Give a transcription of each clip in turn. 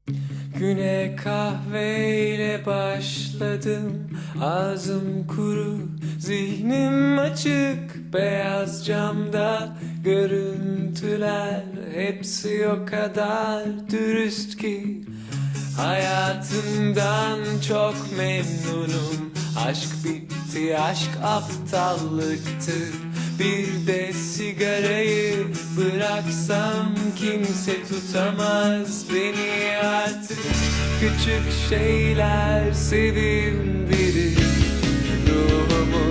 Güne kahveyle başladım. Ağzım kuru, zihnim açık. Beyaz camda görüntüler, hepsi o kadar dürüst ki. Hayatımdan çok memnunum. Aşk bitti, aşk aptallıktı. Bir de sigarayı bıraksam kimse tutamaz beni artık. Küçük şeyler sevindirir ruhumu.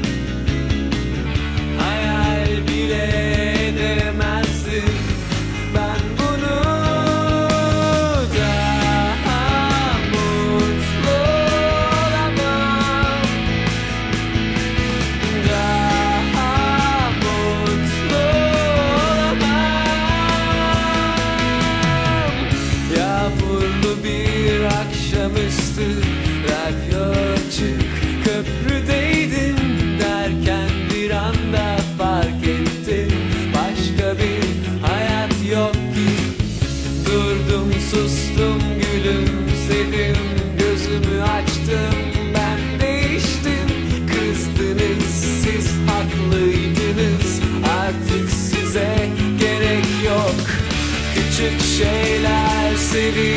Hayal bile edemezdim ben bunu. Daha mutlu olamam. Daha mutlu olamam. Yağmurlu bir akşamüstü, radyo açık, köprüdeydim derken bir anda fark ettim. Başka bir hayat yok ki. Durdum, sustum, gülümsedim, gözümü açtım, ben değiştim. Kızdınız, siz haklıydınız, artık size gerek yok. Küçük şeyler seviyorum.